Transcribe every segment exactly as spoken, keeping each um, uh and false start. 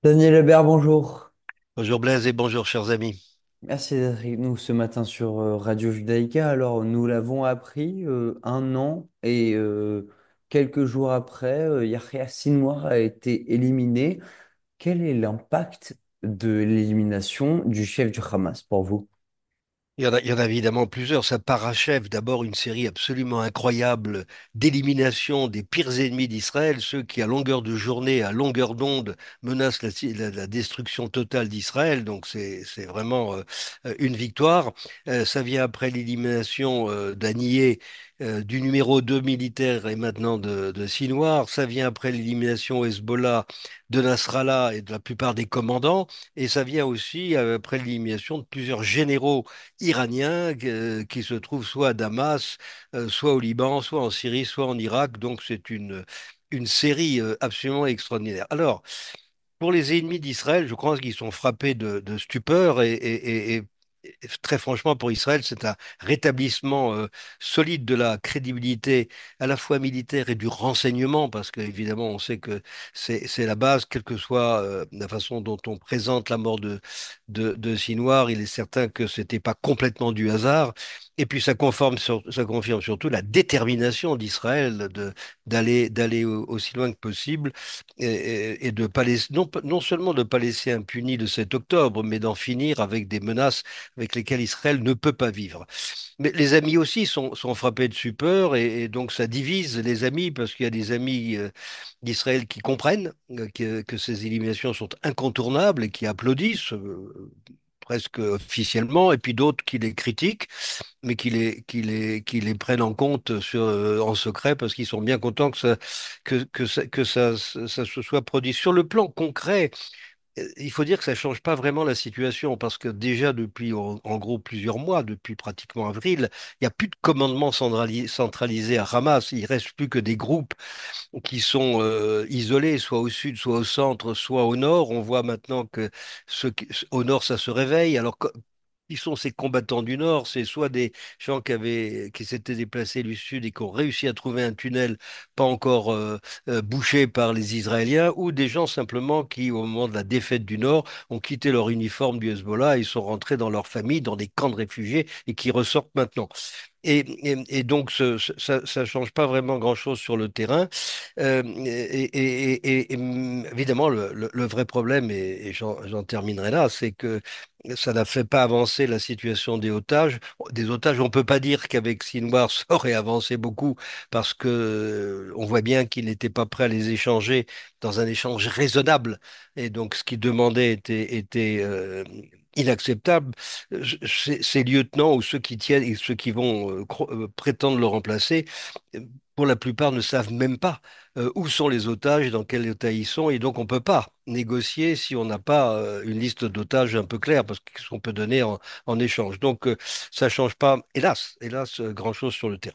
Daniel Hébert, bonjour. Bonjour Blaise et bonjour chers amis. Merci d'être avec nous ce matin sur euh, Radio Judaïka. Alors, nous l'avons appris euh, un an et euh, quelques jours après, euh, Yahya Sinwar a été éliminé. Quel est l'impact de l'élimination du chef du Hamas pour vous? Il y en a, il y en a évidemment plusieurs. Ça parachève d'abord une série absolument incroyable d'élimination des pires ennemis d'Israël, ceux qui, à longueur de journée, à longueur d'onde, menacent la, la- la destruction totale d'Israël. Donc c'est, c'est vraiment euh, euh, une victoire. Euh, ça vient après l'élimination euh, d'Haniyeh, euh, du numéro deux militaire et maintenant de, de Sinwar. Ça vient après l'élimination au Hezbollah de Nasrallah et de la plupart des commandants. Et ça vient aussi euh, après l'élimination de plusieurs généraux iraniens euh, qui se trouvent soit à Damas, euh, soit au Liban, soit en Syrie, soit en Irak. Donc c'est une, une série euh, absolument extraordinaire. Alors, pour les ennemis d'Israël, je crois qu'ils sont frappés de, de stupeur et, et- et- et- et très franchement, pour Israël, c'est un rétablissement euh, solide de la crédibilité à la fois militaire et du renseignement, parce qu'évidemment, on sait que c'est c'est la base, quelle que soit euh, la façon dont on présente la mort de, de, de Sinwar, il est certain que c'était pas complètement du hasard. Et puis ça conforme sur- ça confirme surtout la détermination d'Israël de d'aller d'aller au- aussi loin que possible et, et- et de pas laisser, non, pas- non seulement de ne pas laisser impuni le sept octobre, mais d'en finir avec des menaces avec lesquelles Israël ne peut pas vivre. Mais les amis aussi sont, sont frappés de stupeur et, et donc ça divise les amis parce qu'il y a des amis euh, d'Israël qui comprennent euh, que, que ces éliminations sont incontournables et qui applaudissent. Euh, presque officiellement, et puis d'autres qui les critiquent, mais qui les, qui les, qui les prennent en compte sur, euh, en secret parce qu'ils sont bien contents que ça, que, que ça, que ça, ça se soit produit. Sur le plan concret, euh, il faut dire que ça change pas vraiment la situation parce que déjà depuis en, en gros plusieurs mois, depuis pratiquement avril, il n'y a plus de commandement centrali- centralisé à Hamas. Il reste plus que des groupes qui sont euh, isolés, soit au sud, soit au centre, soit au nord. On voit maintenant que ceux qui- au nord, ça se réveille. Alors, co- qui sont ces combattants du nord? C'est soit des gens qui avaient, qui s'étaient déplacés du sud et qui ont réussi à trouver un tunnel pas encore euh, euh, bouché par les Israéliens, ou des gens simplement qui, au moment de la défaite du nord, ont quitté leur uniforme du Hezbollah et sont rentrés dans leur famille, dans des camps de réfugiés et qui ressortent maintenant. Et, et- et donc, ce- ce- ça ne change pas vraiment grand-chose sur le terrain. Euh, et, et- et- et, hum, évidemment, le, le- le vrai problème, et, et j'en j'en terminerai là, c'est que ça n'a fait pas avancer la situation des otages. Des otages, on peut pas dire qu'avec Sinwar, ça aurait avancé beaucoup, parce que euh, on voit bien qu'il n'était pas prêt à les échanger dans un échange raisonnable. Et donc, ce qu'il demandait était, était euh, inacceptable. Euh, Ces, ces lieutenants ou ceux qui tiennent et ceux qui vont euh, cro- euh, prétendre le remplacer, euh, pour la plupart ne savent même pas euh, où sont les otages, dans quel état ils sont, et donc on peut pas négocier si on n'a pas euh, une liste d'otages un peu claire, parce que ce qu'on peut donner en, en échange. Donc euh, ça change pas, hélas, hélas, euh, grand-chose sur le terrain.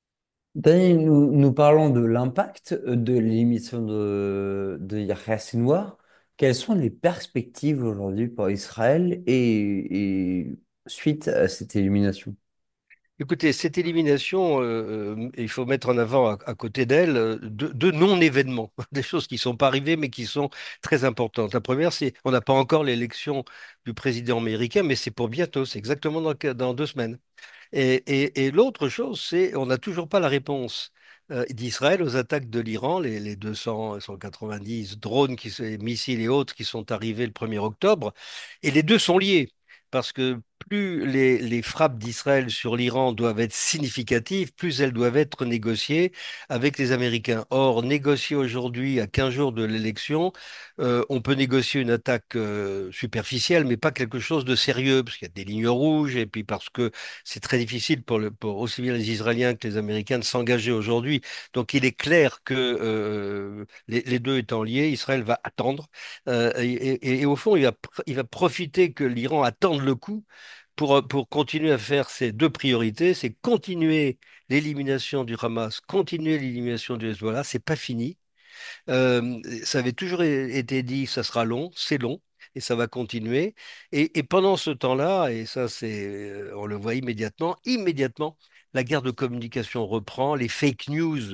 Daniel, nous, nous parlons de l'impact de l'élimination de, de Yahya Sinwar. Quelles sont les perspectives aujourd'hui pour Israël et, et suite à cette élimination? Écoutez, cette élimination, euh, euh, il faut mettre en avant à, à côté d'elle euh, deux, deux non-événements, des choses qui ne sont pas arrivées mais qui sont très importantes. La première, c'est on n'a pas encore l'élection du président américain, mais c'est pour bientôt, c'est exactement dans, dans deux semaines. Et, et- et l'autre chose, c'est on n'a toujours pas la réponse euh, d'Israël aux attaques de l'Iran, les, les deux cents, cent quatre-vingt-dix drones, qui, se- missiles et autres qui sont arrivés le premier octobre. Et les deux sont liés, parce que plus les, les frappes d'Israël sur l'Iran doivent être significatives, plus elles doivent être négociées avec les Américains. Or, négocier aujourd'hui, à quinze jours de l'élection, euh, on peut négocier une attaque euh, superficielle, mais pas quelque chose de sérieux, parce qu'il y a des lignes rouges, et puis parce que c'est très difficile pour, le, pour aussi bien les Israéliens que les Américains de s'engager aujourd'hui. Donc il est clair que euh, les, les deux étant liés, Israël va attendre. Euh, et, et- et au fond, il va, pr- il va profiter que l'Iran attende le coup pour, pour continuer à faire ses deux priorités, c'est continuer l'élimination du Hamas, continuer l'élimination du Hezbollah. C'est pas fini. Euh, ça avait toujours é- été dit, ça sera long, c'est long, et ça va continuer. Et, et pendant ce temps-là, et ça c'est, euh, on le voit immédiatement, immédiatement, la guerre de communication reprend, les fake news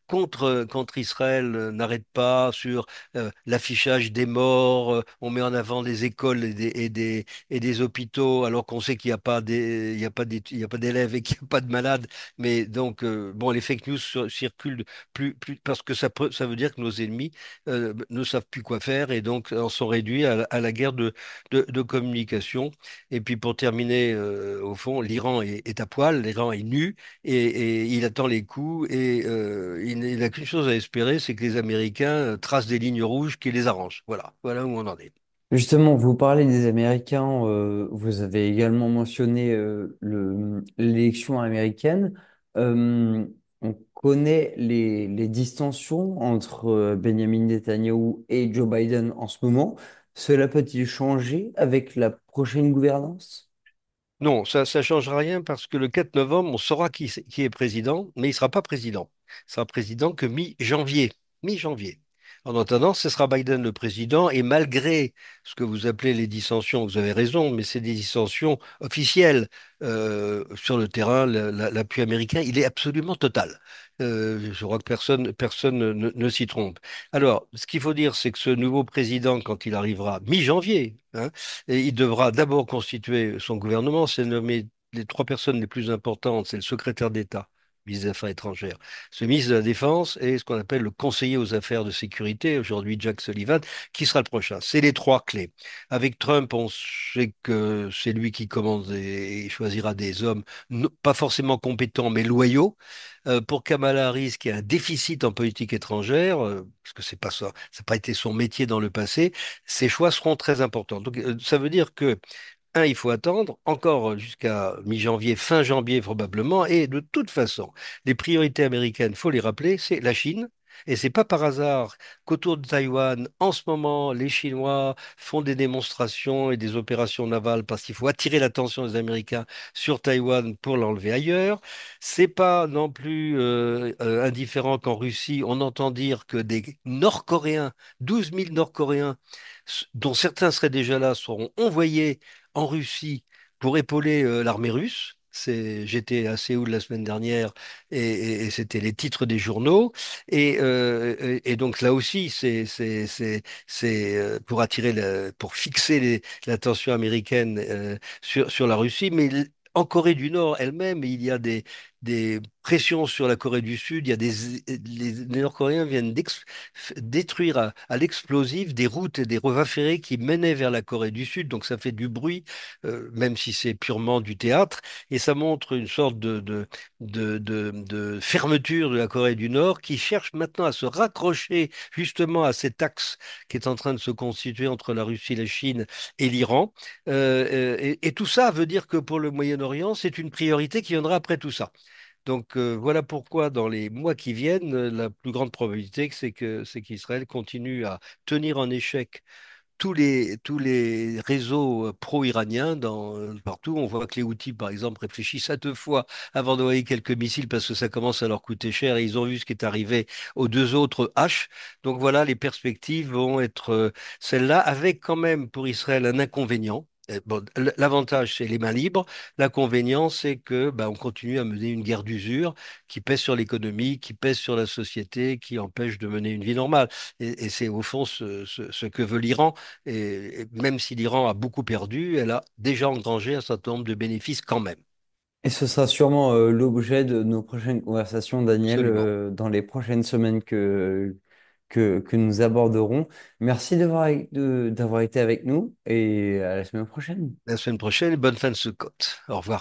contre, contre Israël euh, n'arrête pas sur euh, l'affichage des morts, euh, on met en avant des écoles et des, et des, et des hôpitaux, alors qu'on sait qu'il n'y a pas des, il y a pas d'étu- il y a pas d'élèves et qu'il n'y a pas de malades. Mais donc, euh, bon, les fake news sur- circulent plus, plus parce que ça, peut- ça veut dire que nos ennemis euh, ne savent plus quoi faire et donc en sont réduits à, la à la guerre de, de, de communication. Et puis pour terminer, euh, au fond, l'Iran est, est à poil, l'Iran est nu et, et il attend les coups et euh, il, il n'a qu'une chose à espérer, c'est que les Américains euh, tracent des lignes rouges qui les arrangent. Voilà, voilà où on en est. Justement, vous parlez des Américains, euh, vous avez également mentionné euh, le, l'élection américaine. Euh, on connaît les, les distensions entre euh, Benjamin Netanyahu et Joe Biden en ce moment. Cela peut-il changer avec la prochaine gouvernance? Non, ça ne changera rien parce que le quatre novembre, on saura qui, c'est- qui est président, mais il ne sera pas président. Il sera président que mi-janvier. Mi-janvier. En attendant, ce sera Biden le président, et malgré ce que vous appelez les dissensions, vous avez raison, mais c'est des dissensions officielles. Euh, sur le terrain, la- la- l'appui américain, il est absolument total. Euh, je crois que personne, personne ne, ne- ne s'y trompe. Alors, ce qu'il faut dire, c'est que ce nouveau président, quand il arrivera mi-janvier, hein, et il devra d'abord constituer son gouvernement, c'est nommer les trois personnes les plus importantes, c'est le secrétaire d'État, ministre des Affaires étrangères, ce ministre de la Défense et ce qu'on appelle le conseiller aux affaires de sécurité, aujourd'hui Jack Sullivan, qui sera le prochain. C'est les trois clés. Avec Trump, on sait que c'est lui qui commande et choisira des hommes no- pas forcément compétents, mais loyaux. Euh, pour Kamala Harris, qui a un déficit en politique étrangère, euh, parce que c'est pas ça, ça n'a pas été son métier dans le passé, ces choix seront très importants. Donc, euh, ça veut dire que, un, il faut attendre encore jusqu'à mi-janvier, fin janvier probablement, et de toute façon, les priorités américaines, faut les rappeler, c'est la Chine. Et c'est pas par hasard qu'autour de Taïwan, en ce moment, les Chinois font des démonstrations et des opérations navales parce qu'il faut attirer l'attention des Américains sur Taïwan pour l'enlever ailleurs. C'est pas non plus euh, euh, indifférent qu'en Russie, on entend dire que des Nord-Coréens, douze mille Nord-Coréens, s- dont certains seraient déjà là, seront envoyés en Russie pour épauler euh, l'armée russe. C'est, j'étais à Séoul la semaine dernière et, et- et c'était les titres des journaux. Et, euh, et- et donc là aussi, c'est c'est- c'est- c'est, euh, pour attirer, le- pour fixer les- l'attention américaine euh, sur, sur la Russie. Mais l- en Corée du Nord elle-même, il y a des, des pressions sur la Corée du Sud. Il y a des, les, les Nord-Coréens viennent d'ex- f- détruire à, à l'explosif des routes et des voies ferrées qui menaient vers la Corée du Sud. Donc ça fait du bruit, euh, même si c'est purement du théâtre. Et ça montre une sorte de, de, de, de, de fermeture de la Corée du Nord qui cherche maintenant à se raccrocher justement à cet axe qui est en train de se constituer entre la Russie, la Chine et l'Iran. Euh, euh, et, et tout ça veut dire que pour le Moyen-Orient, c'est une priorité qui viendra après tout ça. Donc euh, voilà pourquoi dans les mois qui viennent, euh, la plus grande probabilité, c'est que c'est qu'Israël continue à tenir en échec tous les, tous les réseaux euh, pro-iraniens dans, euh, partout. On voit que les Houthis, par exemple, réfléchissent à deux fois avant d'envoyer quelques missiles parce que ça commence à leur coûter cher et ils ont vu ce qui est arrivé aux deux autres H. Donc voilà, les perspectives vont être euh, celles-là, avec quand même pour Israël un inconvénient. Euh, Bon, l- l'avantage, c'est les mains libres. L'inconvénient, c'est que bah, on continue à mener une guerre d'usure qui pèse sur l'économie, qui pèse sur la société, qui empêche de mener une vie normale. Et, et c'est au fond ce, ce- ce que veut l'Iran. Et, et même si l'Iran a beaucoup perdu, elle a déjà engrangé un certain nombre de bénéfices quand même. Et ce sera sûrement euh, l'objet de nos prochaines conversations, Daniel, Absolument. euh, dans les prochaines semaines que, que, que nous aborderons. Merci d'avoir de- d'avoir été avec nous et à la semaine prochaine. La semaine prochaine, bonne fin de Sukkot. Au revoir.